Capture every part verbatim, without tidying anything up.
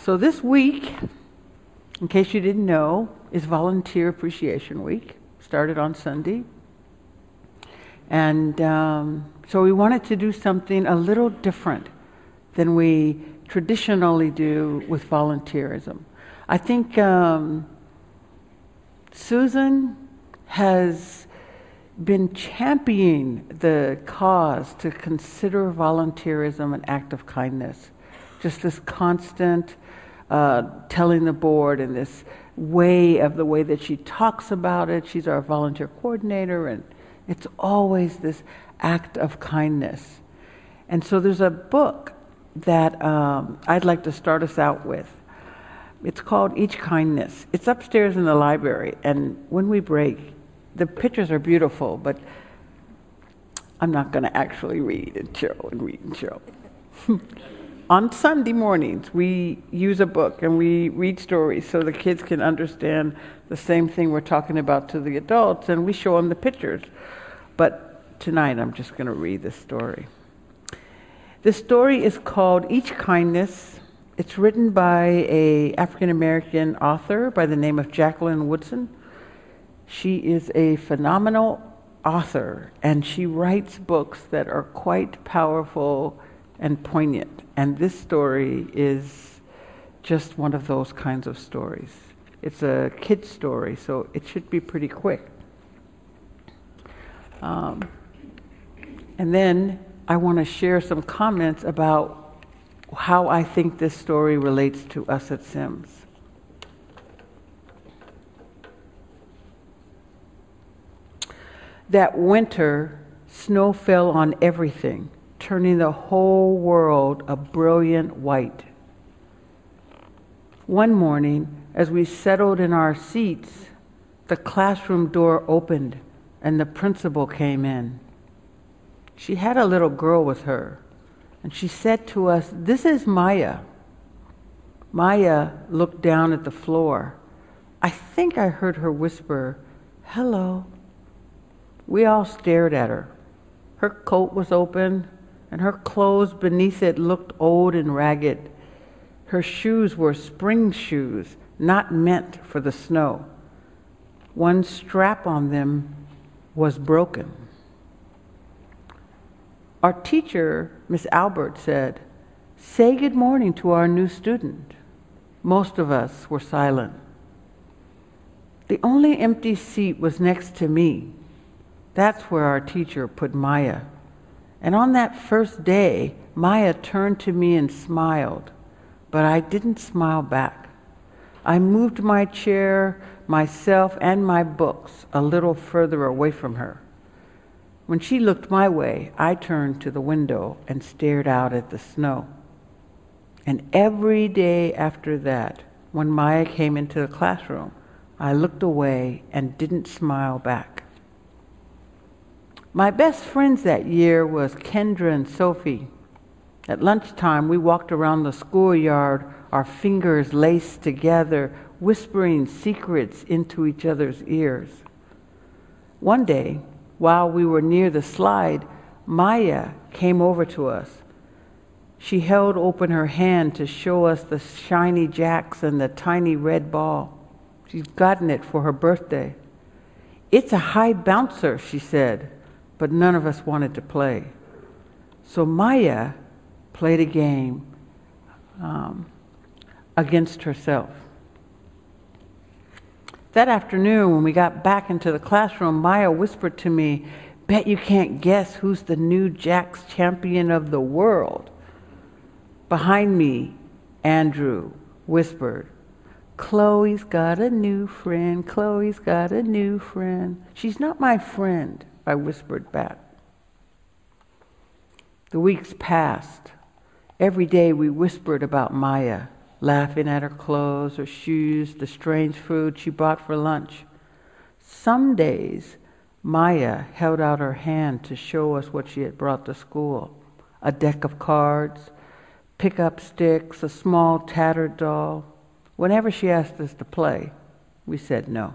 So this week, in case you didn't know, is Volunteer Appreciation Week. Started on Sunday. And um, so we wanted to do something a little different than we traditionally do with volunteerism. I think um, Susan has been championing the cause to consider volunteerism an act of kindness. Just this constant uh, telling the board and this way of the way that she talks about it. She's our volunteer coordinator, and it's always this act of kindness. And so there's a book that um, I'd like to start us out with. It's called Each Kindness. It's upstairs in the library, and when we break, the pictures are beautiful, but I'm not going to actually read and show and read and show. On Sunday mornings, we use a book and we read stories so the kids can understand the same thing we're talking about to the adults, and we show them the pictures. But tonight, I'm just going to read this story. The story is called Each Kindness. It's written by an African-American author by the name of Jacqueline Woodson. She is a phenomenal author, and she writes books that are quite powerful and poignant. And this story is just one of those kinds of stories. It's a kid's story, so it should be pretty quick. Um, and then I want to share some comments about how I think this story relates to us at Sims. That winter, snow fell on everything, turning the whole world a brilliant white. One morning, as we settled in our seats, the classroom door opened and the principal came in. She had a little girl with her, and she said to us, "This is Maya." Maya looked down at the floor. I think I heard her whisper, "Hello." We all stared at her. Her coat was open, and her clothes beneath it looked old and ragged. Her shoes were spring shoes, not meant for the snow. One strap on them was broken. Our teacher, Miss Albert, said, "Say good morning to our new student." Most of us were silent. The only empty seat was next to me. That's where our teacher put Maya. And on that first day, Maya turned to me and smiled, but I didn't smile back. I moved my chair, myself, and my books a little further away from her. When she looked my way, I turned to the window and stared out at the snow. And every day after that, when Maya came into the classroom, I looked away and didn't smile back. My best friends that year was Kendra and Sophie. At lunchtime, we walked around the schoolyard, our fingers laced together, whispering secrets into each other's ears. One day, while we were near the slide, Maya came over to us. She held open her hand to show us the shiny jacks and the tiny red ball. She's gotten it for her birthday. "It's a high bouncer," she said, but none of us wanted to play. So Maya played a game um, against herself. That afternoon, when we got back into the classroom, Maya whispered to me, "Bet you can't guess who's the new Jacks champion of the world." Behind me, Andrew whispered, "Chloe's got a new friend, Chloe's got a new friend." "She's not my friend," I whispered back. The weeks passed. Every day we whispered about Maya, laughing at her clothes, her shoes, the strange food she bought for lunch. Some days, Maya held out her hand to show us what she had brought to school. A deck of cards, pick-up sticks, a small tattered doll. Whenever she asked us to play, we said no.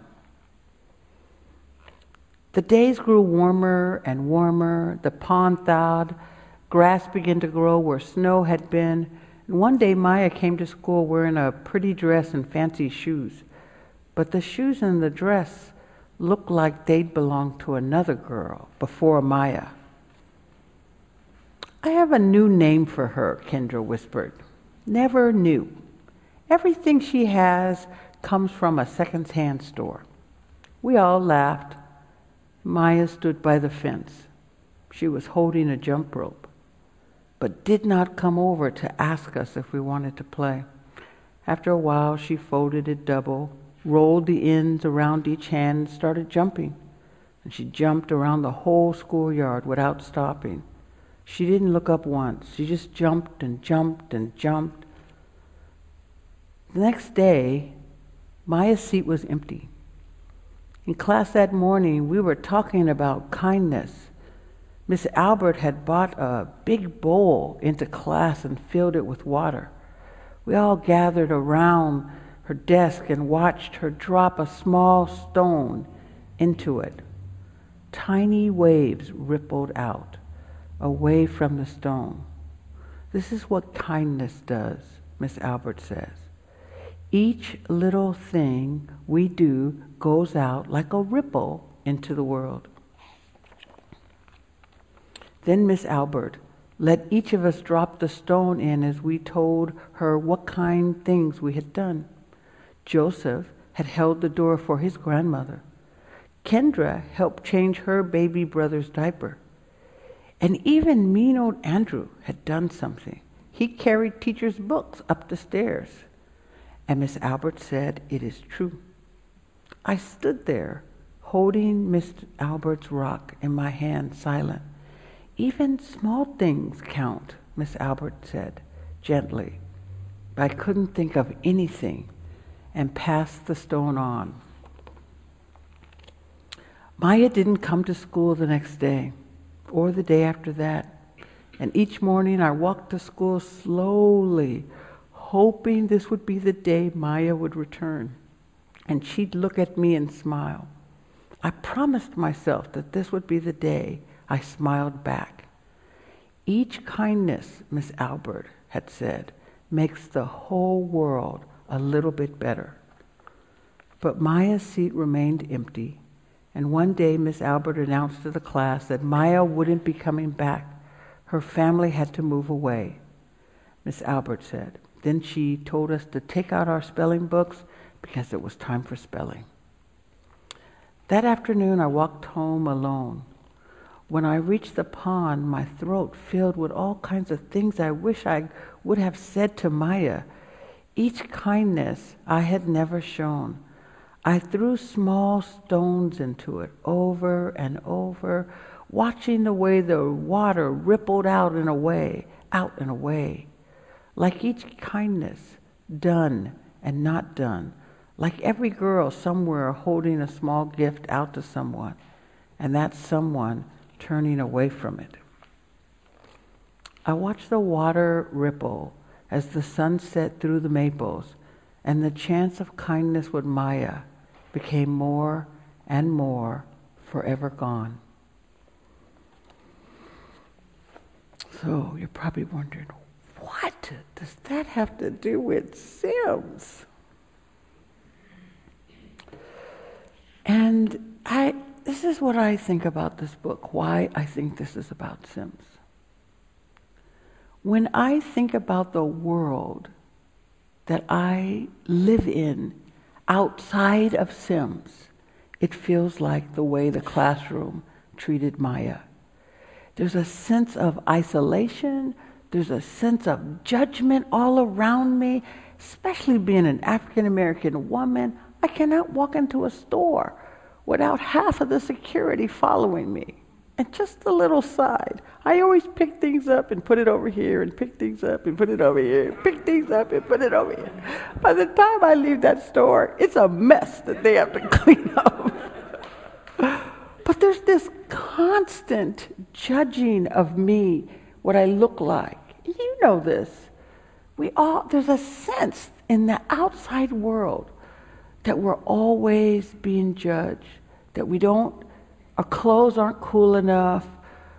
The days grew warmer and warmer. The pond thawed. Grass began to grow where snow had been, And one day Maya came to school wearing a pretty dress and fancy shoes, but the shoes and the dress looked like they'd belonged to another girl before Maya. "I have a new name for her," Kendra whispered. "Never new. Everything she has comes from a second-hand store." We all laughed. Maya stood by the fence. She was holding a jump rope, but did not come over to ask us if we wanted to play. After a while, she folded it double, rolled the ends around each hand, and started jumping. And she jumped around the whole schoolyard without stopping. She didn't look up once. She just jumped and jumped and jumped. The next day, Maya's seat was empty. In class that morning, we were talking about kindness. Miss Albert had brought a big bowl into class and filled it with water. We all gathered around her desk and watched her drop a small stone into it. Tiny waves rippled out, away from the stone. "This is what kindness does," Miss Albert says. "Each little thing we do goes out like a ripple into the world." Then Miss Albert let each of us drop the stone in as we told her what kind things we had done. Joseph had held the door for his grandmother. Kendra helped change her baby brother's diaper. And even mean old Andrew had done something. He carried teacher's books up the stairs. And Miss Albert said, "It is true." I stood there, holding Miss Albert's rock in my hand, silent. "Even small things count," Miss Albert said, gently. I couldn't think of anything, and passed the stone on. Maya didn't come to school the next day, or the day after that. And each morning I walked to school slowly, hoping this would be the day Maya would return, and she'd look at me and smile. I promised myself that this would be the day I smiled back. "Each kindness," Miss Albert had said, "makes the whole world a little bit better." But Maya's seat remained empty, and one day Miss Albert announced to the class that Maya wouldn't be coming back. Her family had to move away, Miss Albert said. Then she told us to take out our spelling books because it was time for spelling. That afternoon I walked home alone. When I reached the pond, my throat filled with all kinds of things I wish I would have said to Maya. Each kindness I had never shown. I threw small stones into it over and over, watching the way the water rippled out and away, out and away. Like each kindness, done and not done. Like every girl somewhere holding a small gift out to someone, and that someone turning away from it. I watched the water ripple as the sun set through the maples, and the chance of kindness with Maya became more and more forever gone. So you're probably wondering, what does that have to do with Sims? And I, this is what I think about this book, why I think this is about Sims. When I think about the world that I live in outside of Sims, it feels like the way the classroom treated Maya. There's a sense of isolation, there's a sense of judgment all around me, especially being an African American woman. I cannot walk into a store without half of the security following me. And just a little side. I always pick things up and put it over here, and pick things up and put it over here, and pick things up and put it over here. By the time I leave that store, it's a mess that they have to clean up. But there's this constant judging of me, what I look like. You know this. We all, there's a sense in the outside world that we're always being judged, that we don't, our clothes aren't cool enough,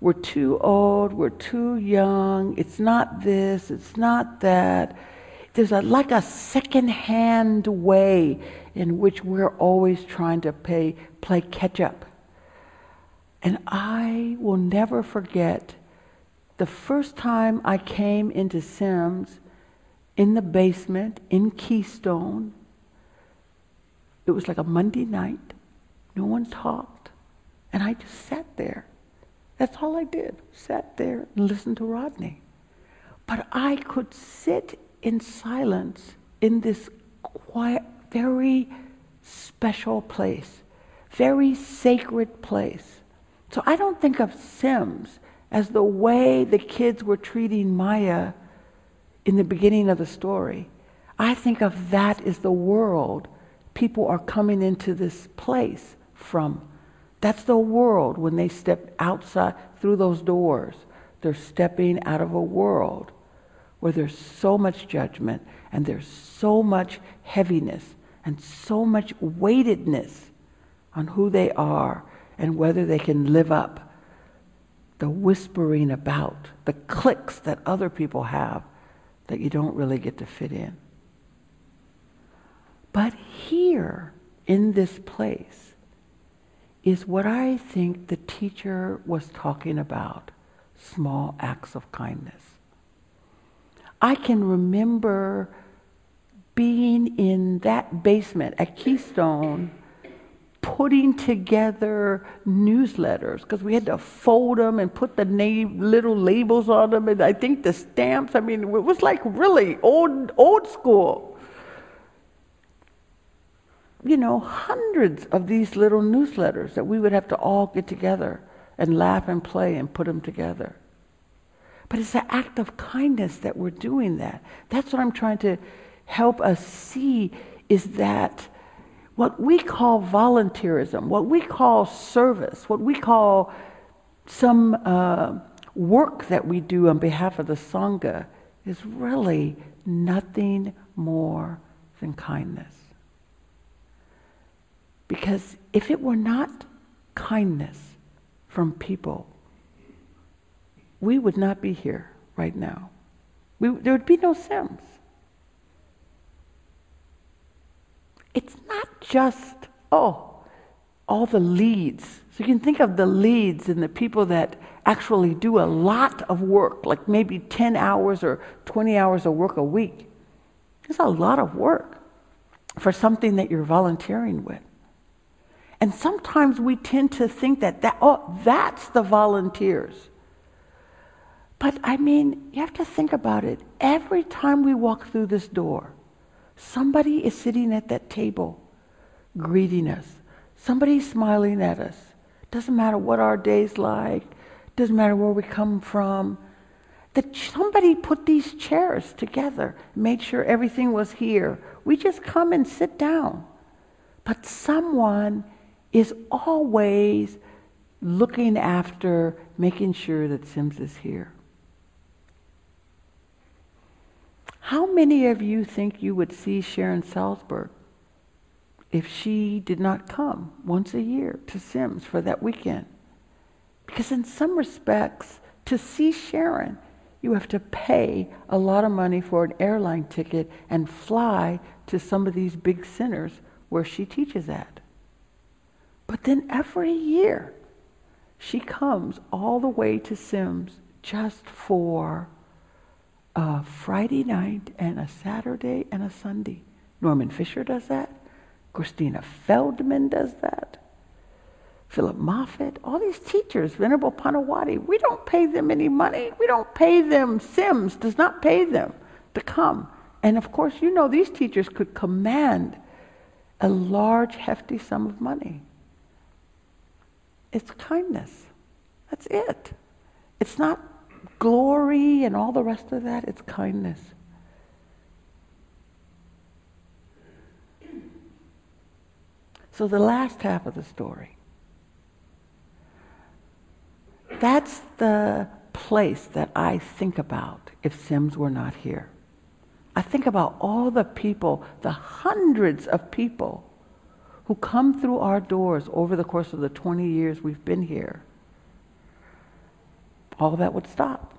we're too old, we're too young, it's not this, it's not that. There's a, like a second-hand way in which we're always trying to pay, play catch-up. And I will never forget the first time I came into Sims in the basement in Keystone. It was like a Monday night. No one talked. And I just sat there. That's all I did. Sat there and listened to Rodney. But I could sit in silence in this quiet, very special place, very sacred place. So I don't think of Sims as the way the kids were treating Maya in the beginning of the story. I think of that as the world people are coming into this place from. That's the world when they step outside through those doors. They're stepping out of a world where there's so much judgment and there's so much heaviness and so much weightedness on who they are and whether they can live up. The whispering about, the cliques that other people have that you don't really get to fit in. But here, in this place, is what I think the teacher was talking about, small acts of kindness. I can remember being in that basement at Keystone, putting together newsletters, because we had to fold them and put the name, little labels on them, and I think the stamps, I mean, it was like really old, old school. You know, hundreds of these little newsletters that we would have to all get together and laugh and play and put them together. But it's an act of kindness that we're doing that. That's what I'm trying to help us see, is that what we call volunteerism, what we call service, what we call some uh, work that we do on behalf of the Sangha is really nothing more than kindness. Because if it were not kindness from people, we would not be here right now. We, there would be no Sims. It's not just, oh, all the leads. So you can think of the leads and the people that actually do a lot of work, like maybe ten hours or twenty hours of work a week. It's a lot of work for something that you're volunteering with. And sometimes we tend to think that, that oh, that's the volunteers. But I mean, you have to think about it. Every time we walk through this door, somebody is sitting at that table greeting us. Somebody's smiling at us. Doesn't matter what our day's like. Doesn't matter where we come from. That somebody put these chairs together, made sure everything was here. We just come and sit down. But someone is always looking after, making sure that Sims is here. How many of you think you would see Sharon Salzberg if she did not come once a year to Sims for that weekend? Because in some respects, to see Sharon, you have to pay a lot of money for an airline ticket and fly to some of these big centers where she teaches at. But then every year, she comes all the way to Sims just for a Friday night and a Saturday and a Sunday. Norman Fisher does that. Christina Feldman does that. Philip Moffitt, all these teachers, Venerable Panawati, we don't pay them any money. We don't pay them. Sims does not pay them to come. And of course, you know, these teachers could command a large, hefty sum of money. It's kindness. That's it. It's not glory and all the rest of that. It's kindness. So the last half of the story. That's the place that I think about if Sims were not here. I think about all the people, the hundreds of people who come through our doors over the course of the twenty years we've been here. all that would stop.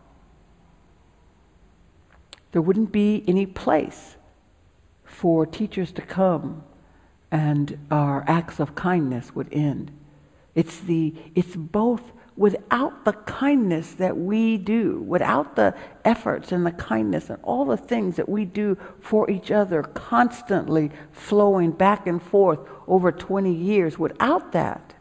There wouldn't be any place for teachers to come, and our acts of kindness would end. It's the it's both. Without the kindness that we do, without the efforts and the kindness and all the things that we do for each other, constantly flowing back and forth over twenty years, without that,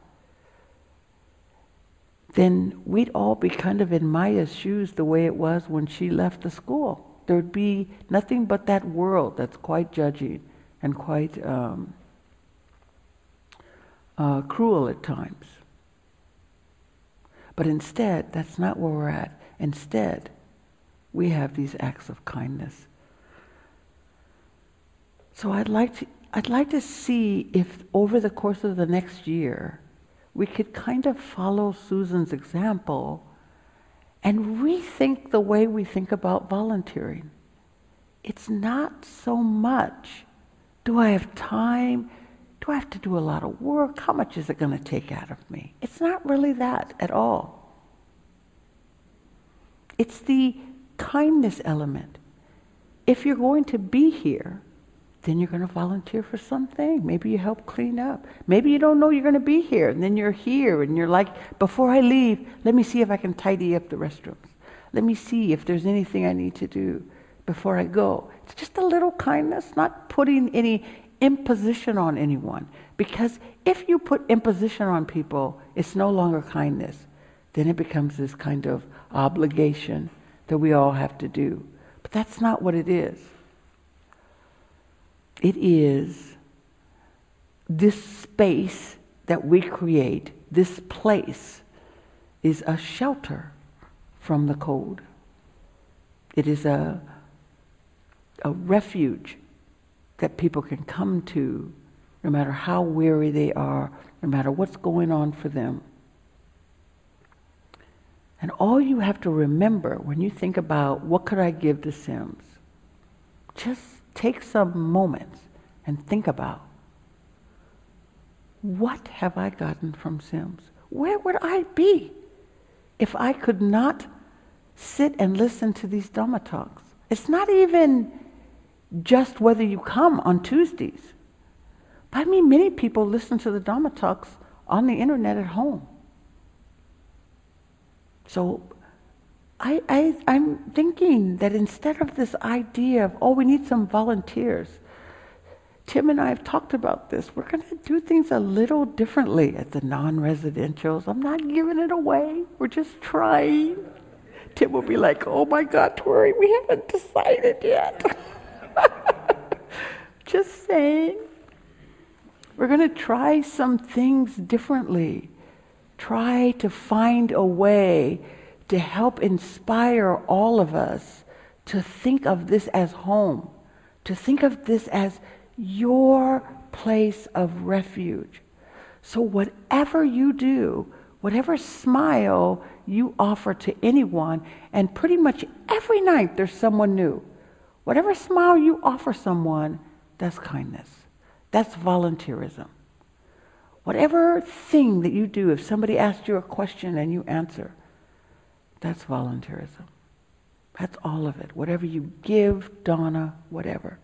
then we'd all be kind of in Maya's shoes the way it was when she left the school. There would be nothing but that world that's quite judging and quite um, uh, cruel at times. But instead, that's not where we're at. Instead, we have these acts of kindness. So I'd like to, I'd like to see if over the course of the next year, we could kind of follow Susan's example and rethink the way we think about volunteering. It's not so much, do I have time? Do I have to do a lot of work? How much is it going to take out of me? It's not really that at all. It's the kindness element. If you're going to be here, then you're going to volunteer for something. Maybe you help clean up. Maybe you don't know you're going to be here, and then you're here, and you're like, before I leave, let me see if I can tidy up the restrooms. Let me see if there's anything I need to do before I go. It's just a little kindness, not putting any imposition on anyone. Because if you put imposition on people, it's no longer kindness. Then it becomes this kind of obligation that we all have to do. But that's not what it is. It is this space that we create, this place is a shelter from the cold. It is a, a refuge that people can come to no matter how weary they are, no matter what's going on for them. And all you have to remember when you think about what could I give to Sims, just take some moments and think about, what have I gotten from Sims? Where would I be if I could not sit and listen to these Dhamma talks? It's not even just whether you come on Tuesdays. But I mean, many people listen to the Dhamma talks on the internet at home. So I, I, I'm thinking that instead of this idea of, oh, we need some volunteers, Tim and I have talked about this. We're going to do things a little differently at the non-residentials. I'm not giving it away. We're just trying. Tim will be like, oh my God, Tori, we haven't decided yet. Just saying. We're going to try some things differently. Try to find a way to help inspire all of us to think of this as home, to think of this as your place of refuge. So whatever you do, whatever smile you offer to anyone, and pretty much every night there's someone new. Whatever smile you offer someone, that's kindness. That's volunteerism. Whatever thing that you do, if somebody asks you a question and you answer, that's volunteerism. That's all of it. Whatever you give, dana, whatever.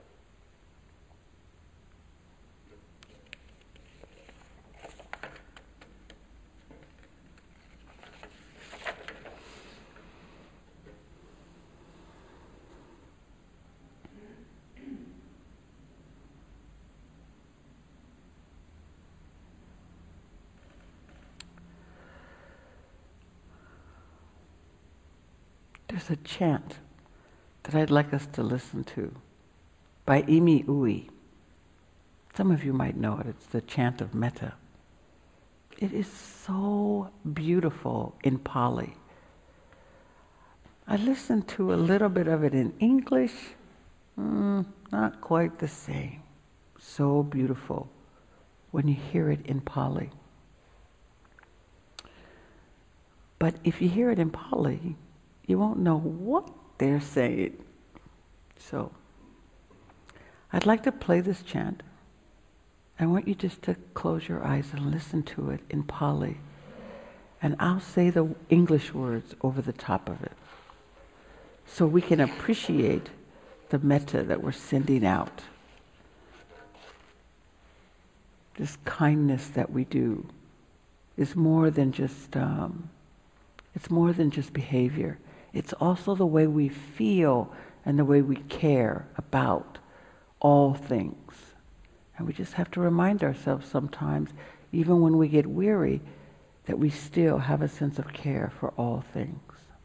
There's a chant that I'd like us to listen to by Imi Ui. Some of you might know it. It's the chant of metta. It is so beautiful in Pali. I listened to a little bit of it in English. Mm, not quite the same. So beautiful when you hear it in Pali. But if you hear it in Pali, you won't know what they're saying. So, I'd like to play this chant. I want you just to close your eyes and listen to it in Pali. and I'll say the English words over the top of it, so we can appreciate the metta that we're sending out. This kindness that we do is more than just, um, it's more than just behavior. It's also the way we feel and the way we care about all things. And we just have to remind ourselves sometimes, even when we get weary, that we still have a sense of care for all things.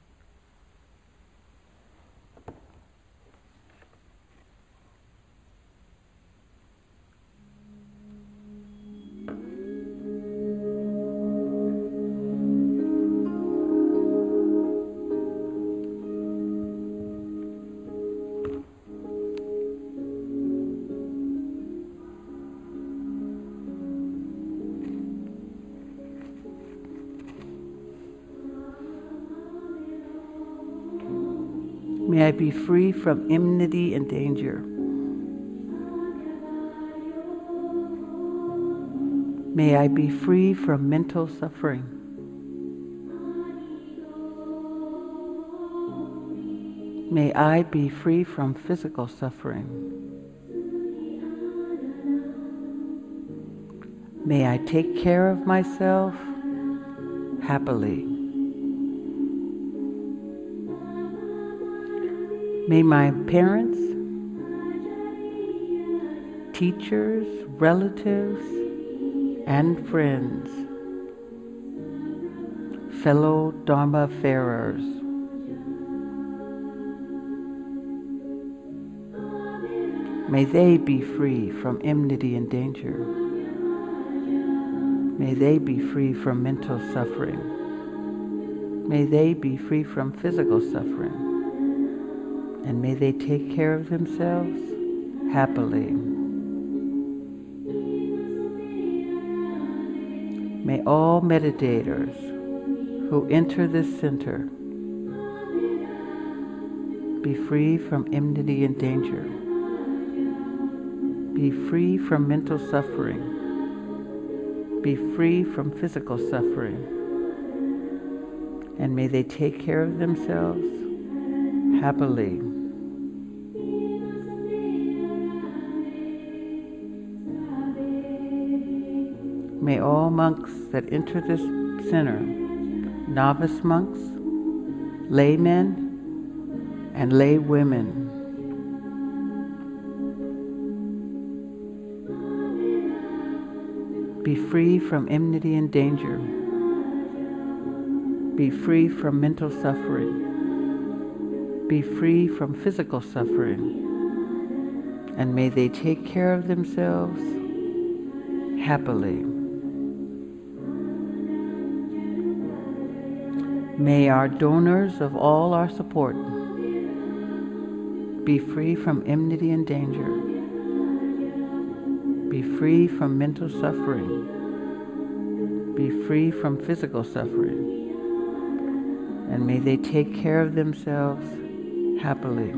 May I be free from enmity and danger. May I be free from mental suffering. May I be free from physical suffering. May I take care of myself happily. May my parents, teachers, relatives, and friends, fellow Dharma-farers, may they be free from enmity and danger. May they be free from mental suffering. May they be free from physical suffering. And may they take care of themselves happily. May all meditators who enter this center be free from enmity and danger, be free from mental suffering, be free from physical suffering, and may they take care of themselves happily. May all monks that enter this center, novice monks, laymen, and lay women, be free from enmity and danger, be free from mental suffering, be free from physical suffering, and may they take care of themselves happily. May our donors of all our support be free from enmity and danger, be free from mental suffering, be free from physical suffering, and may they take care of themselves happily.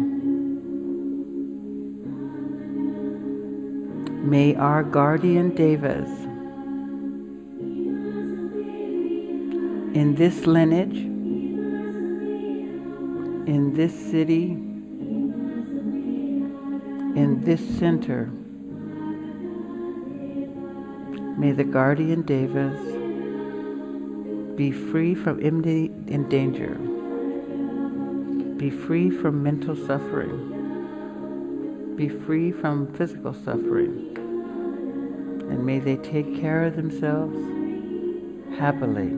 May our guardian devas in this lineage, in this city, in this center, may the guardian devas be free from enmity and danger, be free from mental suffering, be free from physical suffering, and may they take care of themselves happily.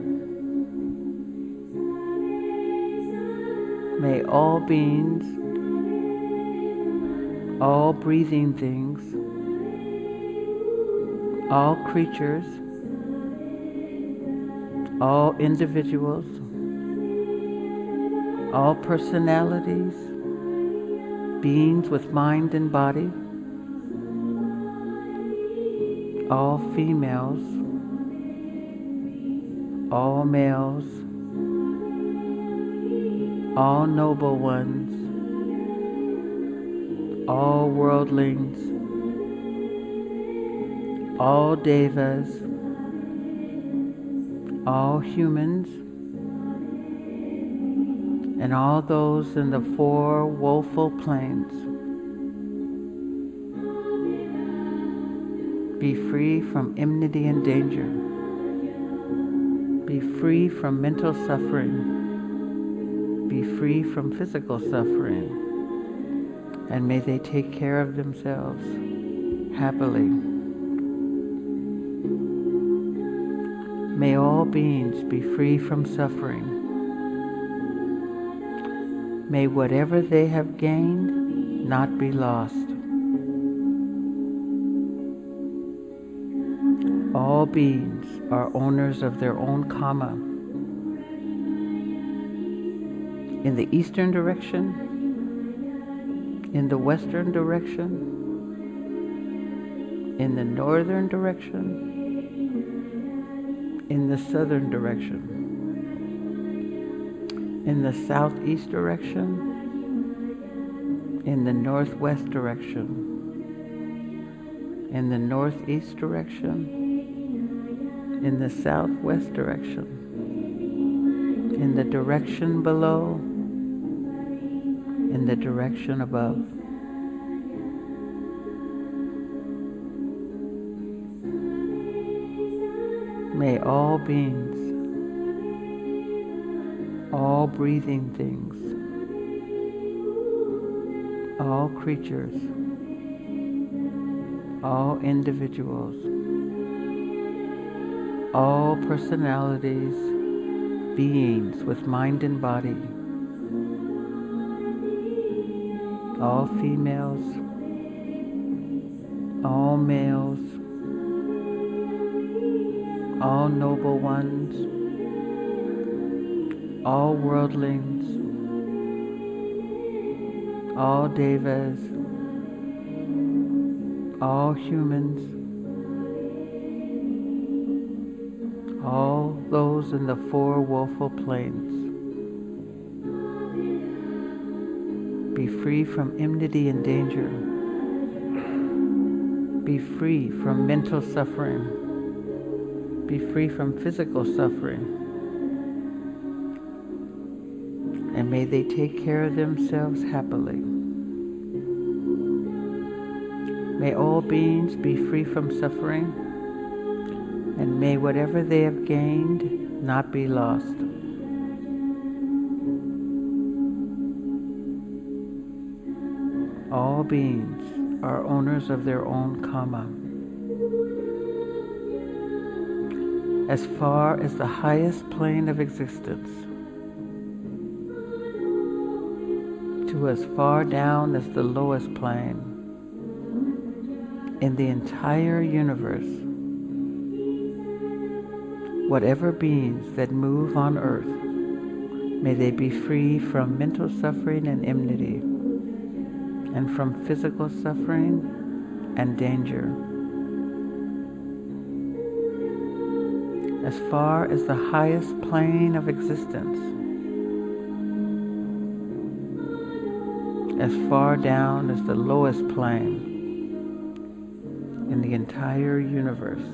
May all beings, all breathing things, all creatures, all individuals, all personalities, beings with mind and body, all females, all males, all noble ones, all worldlings, all devas, all humans, and all those in the four woeful planes. Be free from enmity and danger. Be free from mental suffering. Be free from physical suffering. And may they take care of themselves happily. May all beings be free from suffering. May whatever they have gained not be lost. All beings are owners of their own karma. In the eastern direction, in the western direction, in the northern direction, in the southern direction, in the southeast direction, in the northwest direction, in the northeast direction, in the southwest direction, in the direction below, in the direction above. May all beings, all breathing things, all creatures, all individuals, all personalities, beings with mind and body, all females, all males, all noble ones, all worldlings, all devas, all humans, all those in the four woeful planes. Be free from enmity and danger. Be free from mental suffering. Be free from physical suffering. And may they take care of themselves happily. May all beings be free from suffering, and may whatever they have gained not be lost. All beings are owners of their own karma. As far as the highest plane of existence, to as far down as the lowest plane, in the entire universe, whatever beings that move on earth, may they be free from mental suffering and enmity, and from physical suffering and danger. As far as the highest plane of existence, as far down as the lowest plane in the entire universe.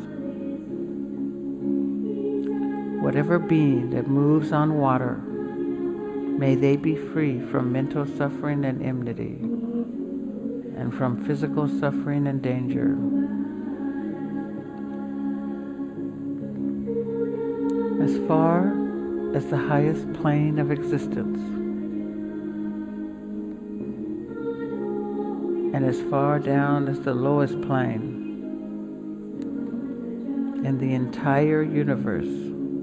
Whatever being that moves on water, may they be free from mental suffering and enmity, and from physical suffering and danger. As far as the highest plane of existence, and as far down as the lowest plane in the entire universe,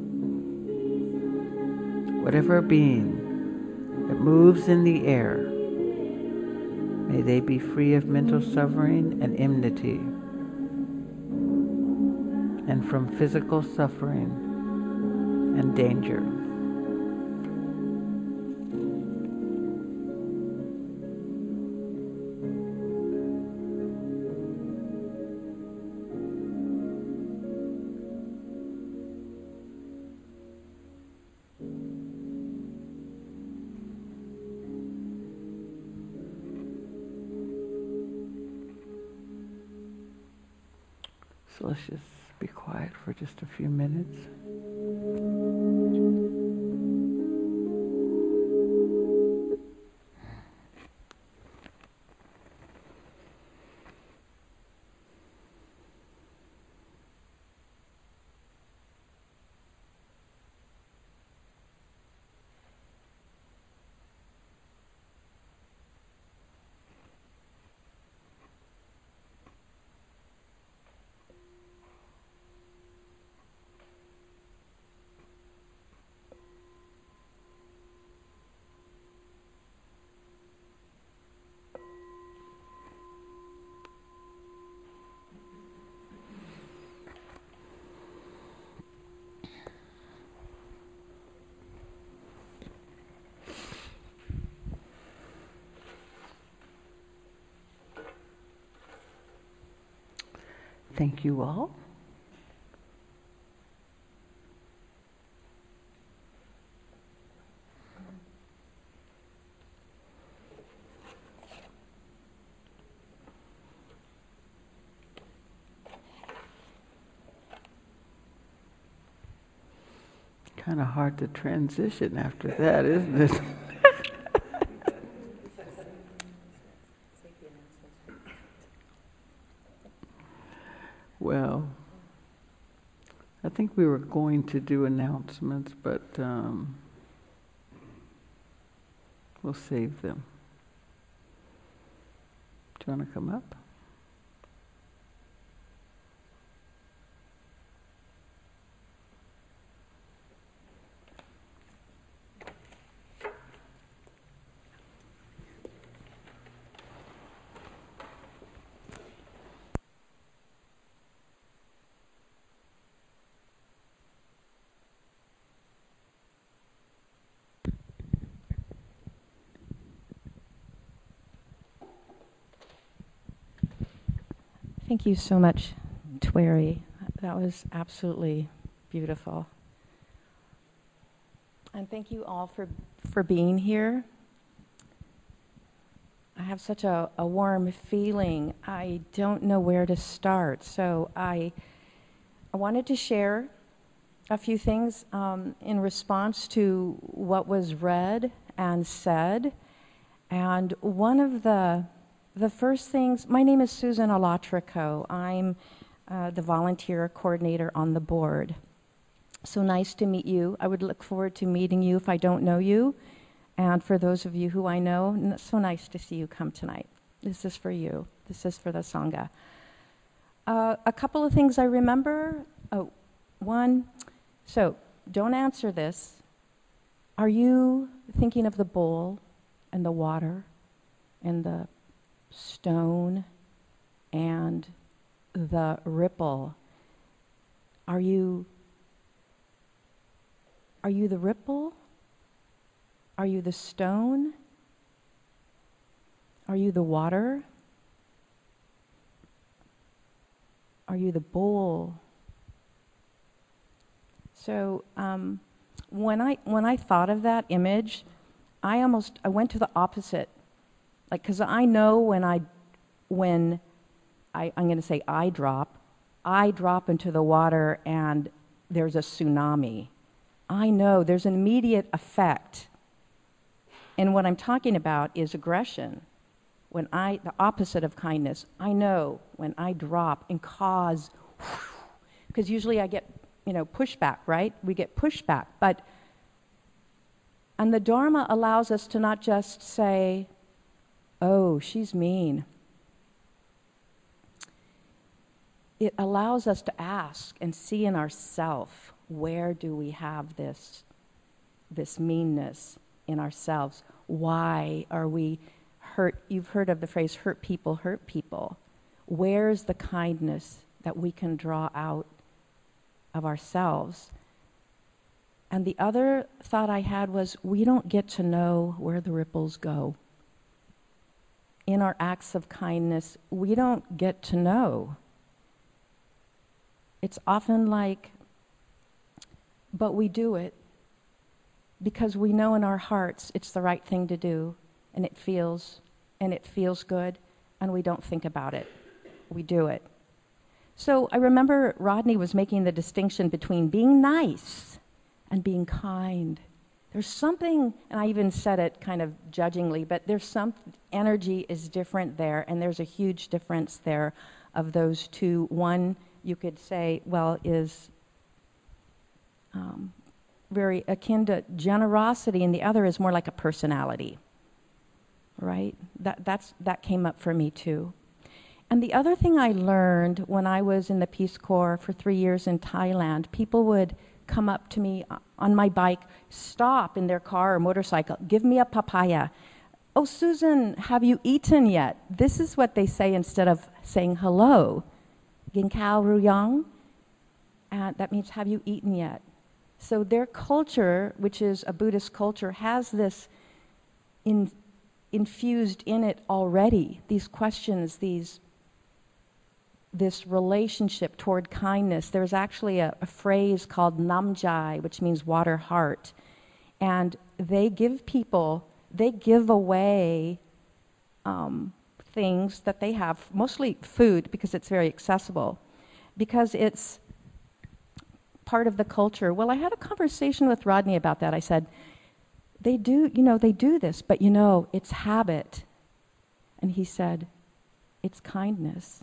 whatever being that moves in the air, may they be free of mental suffering and enmity, and from physical suffering and danger. So let's just be quiet for just a few minutes. Thank you all. Kind of hard to transition after that, isn't it? Well, I think we were going to do announcements, but um, we'll save them. Do you want to come up? Thank you so much, Tweri. That was absolutely beautiful. And thank you all for, for being here. I have such a, a warm feeling. I don't know where to start. So I, I wanted to share a few things um, in response to what was read and said. And one of the The first things, my name is Susan Alatrico. I'm uh, the volunteer coordinator on the board. So nice to meet you. I would look forward to meeting you if I don't know you. And for those of you who I know, so nice to see you come tonight. This is for you. This is for the Sangha. Uh, a couple of things I remember. Oh, one, so don't answer this. Are you thinking of the bowl and the water and the stone and the ripple? Are you are you the ripple? Are you the stone? Are you the water? Are you the bowl? So um, when I when I thought of that image, I almost I went to the opposite. Like, because I know when I, when I, I'm going to say I drop, I drop into the water and there's a tsunami. I know there's an immediate effect. And what I'm talking about is aggression. When I, the opposite of kindness, I know when I drop and cause, because usually I get, you know, pushback, right? We get pushback. But, and the Dharma allows us to not just say, oh, she's mean. It allows us to ask and see in ourselves, where do we have this, this meanness in ourselves? Why are we hurt? You've heard of the phrase, hurt people hurt people. Where's the kindness that we can draw out of ourselves? And the other thought I had was, we don't get to know where the ripples go. In our acts of kindness, we don't get to know. It's often like, but we do it because we know in our hearts it's the right thing to do, and it feels, and it feels good, and we don't think about it. We do it. So I remember Rodney was making the distinction between being nice and being kind. There's something, and I even said it kind of judgingly, but there's some energy is different there, and there's a huge difference there of those two. One, you could say, well, is um, very akin to generosity, and the other is more like a personality, right? That that's that came up for me too. And the other thing I learned when I was in the Peace Corps for three years in Thailand, people would come up to me on my bike, stop in their car or motorcycle, give me a papaya. Oh, Susan, have you eaten yet? This is what they say instead of saying hello. Gin khao ru yang? And that means, have you eaten yet? So their culture, which is a Buddhist culture, has this in, infused in it already, these questions, these this relationship toward kindness. There's actually a, a phrase called namjai, which means water heart. And they give people, they give away um, things that they have, mostly food because it's very accessible, because it's part of the culture. Well, I had a conversation with Rodney about that. I said, they do, you know, they do this, but you know, it's habit. And he said, it's kindness.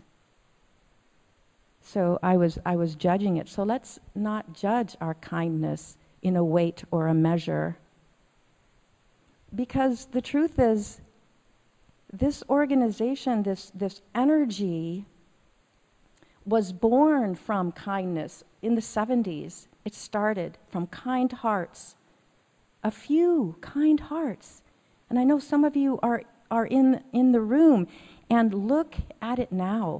So I was I was judging it. So let's not judge our kindness in a weight or a measure. Because the truth is, this organization, this, this energy was born from kindness in the seventies. It started from kind hearts, a few kind hearts. And I know some of you are, are in, in the room, and look at it now.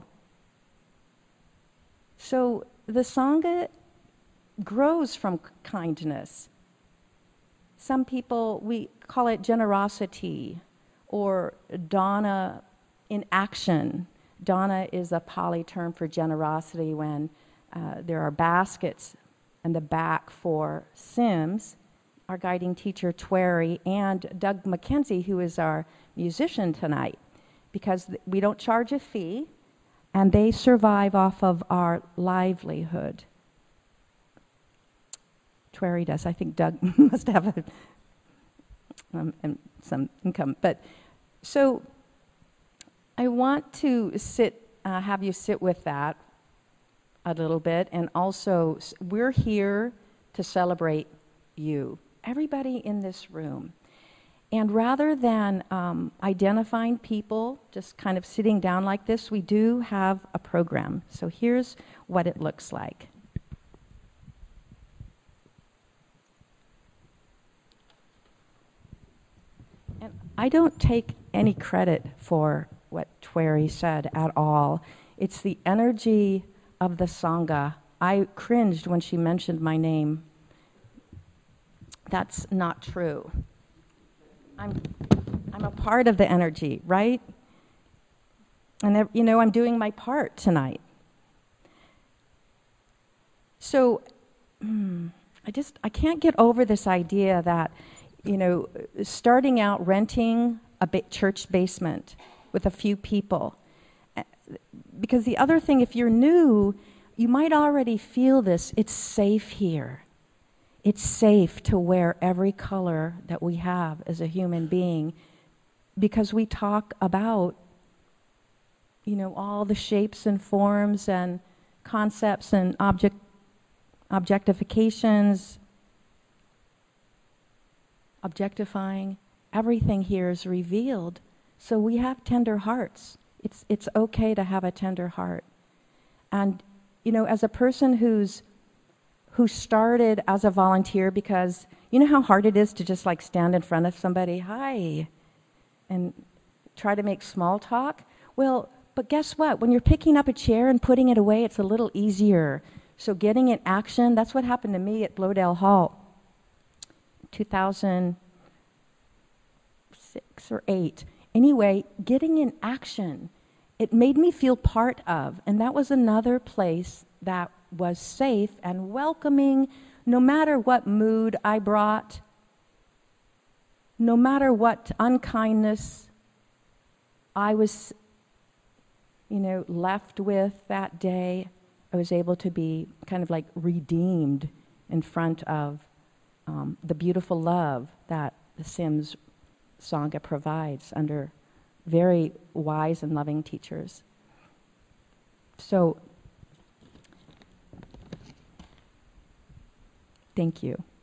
So the Sangha grows from kindness. Some people, we call it generosity or dana in action. Dana is a Pali term for generosity when uh, there are baskets in the back for Sims, our guiding teacher, Tweri, and Doug McKenzie, who is our musician tonight, because th- we don't charge a fee, and they survive off of our livelihood. Tweri does. I think Doug must have a, um, some income. But so I want to sit, uh, have you sit with that a little bit, and also we're here to celebrate you, everybody in this room. And rather than um, identifying people, just kind of sitting down like this, we do have a program. So here's what it looks like. And I don't take any credit for what Tweri said at all. It's the energy of the Sangha. I cringed when she mentioned my name. That's not true. I'm, I'm a part of the energy, right? And, you know, I'm doing my part tonight. So, mm, I just, I can't get over this idea that, you know, starting out renting a ba- church basement with a few people. Because the other thing, if you're new, you might already feel this. It's safe here. It's safe to wear every color that we have as a human being, because we talk about, you know, all the shapes and forms and concepts and object objectifications, objectifying. Everything here is revealed. So we have tender hearts. It's it's okay to have a tender heart. And, you know, as a person who's who started as a volunteer, because you know how hard it is to just like stand in front of somebody, hi, and try to make small talk? Well, but guess what? When you're picking up a chair and putting it away, it's a little easier. So getting in action, that's what happened to me at Blodell Hall, two thousand six or eight. Anyway, getting in action, it made me feel part of, and that was another place that was safe and welcoming, no matter what mood I brought, no matter what unkindness I was, you know, left with that day. I was able to be kind of like redeemed in front of um, the beautiful love that the Sims Sangha provides under very wise and loving teachers. So, thank you.